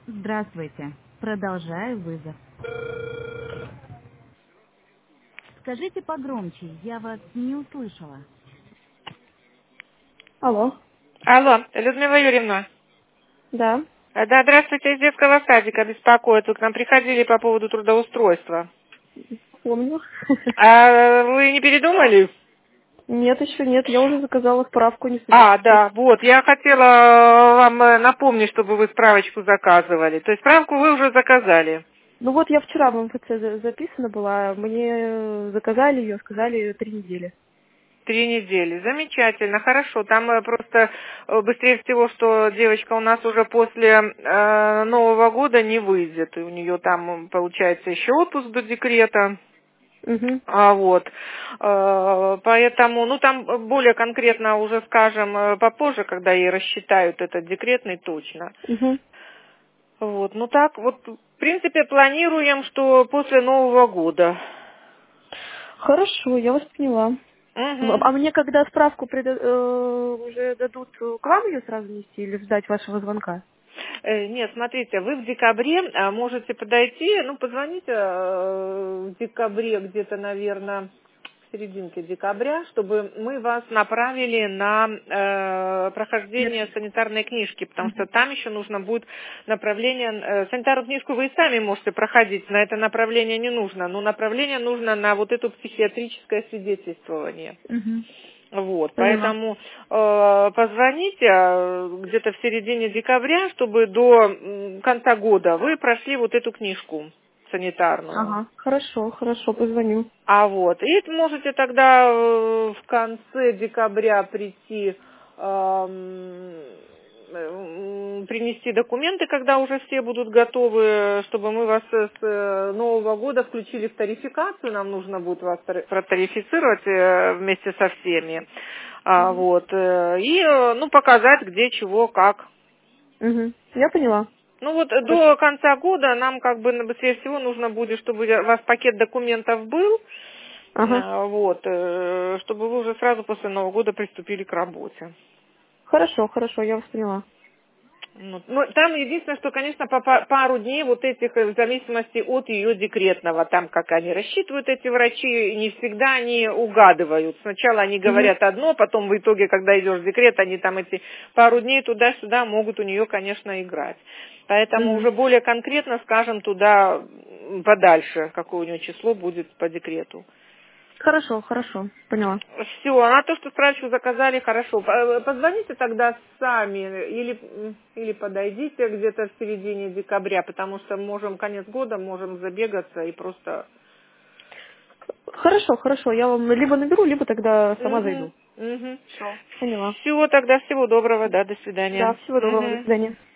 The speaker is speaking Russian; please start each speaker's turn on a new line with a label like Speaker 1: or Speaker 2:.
Speaker 1: Здравствуйте. Продолжаю вызов. Скажите погромче, я вас не услышала.
Speaker 2: Алло,
Speaker 3: Алло, Людмила Юрьевна.
Speaker 2: да,
Speaker 3: Да, здравствуйте, из детского садика беспокоит. Вы к нам приходили по поводу трудоустройства.
Speaker 2: помню.
Speaker 3: А вы не передумали?
Speaker 2: Нет, еще нет, я уже заказала справку, не
Speaker 3: А,
Speaker 2: собираюсь.
Speaker 3: да, вот, я хотела вам напомнить, чтобы вы справочку заказывали. То есть справку вы уже заказали.
Speaker 2: Ну вот я вчера в МФЦ записана была, мне заказали ее, сказали 3 недели.
Speaker 3: 3 недели. Замечательно, хорошо. Там просто быстрее всего, что девочка у нас уже после Нового года не выйдет. И у нее там получается еще отпуск до декрета.
Speaker 2: Угу,
Speaker 3: Вот. Поэтому, ну, там более конкретно уже скажем попозже, когда ей рассчитают этот декретный точно.
Speaker 2: угу.
Speaker 3: Вот. Ну так, вот, в принципе, планируем, что после Нового года.
Speaker 2: Хорошо, я вас поняла.
Speaker 3: Мгм.
Speaker 2: А мне когда справку уже дадут, к вам ее сразу нести или ждать вашего звонка?
Speaker 3: Нет, смотрите, вы в декабре можете подойти, ну, позвоните в декабре где-то, наверное, в серединке декабря, чтобы мы вас направили на прохождение
Speaker 2: Нет.
Speaker 3: санитарной книжки, потому что
Speaker 2: Угу.
Speaker 3: там еще нужно будет направление, санитарную книжку вы и сами можете проходить, на это направление не нужно, но направление нужно на вот это психиатрическое свидетельствование.
Speaker 2: Угу.
Speaker 3: Вот,
Speaker 2: Поняла.
Speaker 3: поэтому позвоните где-то в середине декабря, чтобы до конца года вы прошли вот эту книжку санитарную.
Speaker 2: Ага, хорошо, хорошо, позвоню.
Speaker 3: А вот, и можете тогда в конце декабря прийти, принести документы, когда уже все будут готовы, чтобы мы вас с Нового года включили в тарификацию. Нам нужно будет вас протарифицировать вместе со всеми.
Speaker 2: Угу.
Speaker 3: Вот, и, ну, показать, где, чего, как.
Speaker 2: Угу. Я поняла.
Speaker 3: Ну вот
Speaker 2: Хорошо.
Speaker 3: до конца года нам как бы быстрее всего нужно будет, чтобы у вас пакет документов был,
Speaker 2: Ага.
Speaker 3: вот, чтобы вы уже сразу после Нового года приступили к работе.
Speaker 2: Хорошо, хорошо, я вас поняла.
Speaker 3: Ну, там единственное, что, конечно, по пару дней вот этих, в зависимости от ее декретного, там как они рассчитывают, эти врачи, не всегда они угадывают. Сначала они
Speaker 2: Угу.
Speaker 3: говорят одно, потом в итоге, когда идешь в декрет, они там эти пару дней туда-сюда могут у нее, конечно, играть. Поэтому
Speaker 2: Угу.
Speaker 3: уже более конкретно скажем туда подальше, какое у нее число будет по декрету.
Speaker 2: Хорошо, хорошо, поняла.
Speaker 3: Все, а то, что справочку заказали, хорошо. Позвоните тогда сами или подойдите где-то в середине декабря, потому что можем конец года, можем забегаться и просто...
Speaker 2: Хорошо, хорошо, я вам либо наберу, либо тогда сама
Speaker 3: Угу,
Speaker 2: зайду.
Speaker 3: угу.
Speaker 2: Все, поняла.
Speaker 3: Всего тогда, всего доброго, да, до
Speaker 2: Да,
Speaker 3: свидания.
Speaker 2: всего доброго, до
Speaker 3: Угу.
Speaker 2: свидания.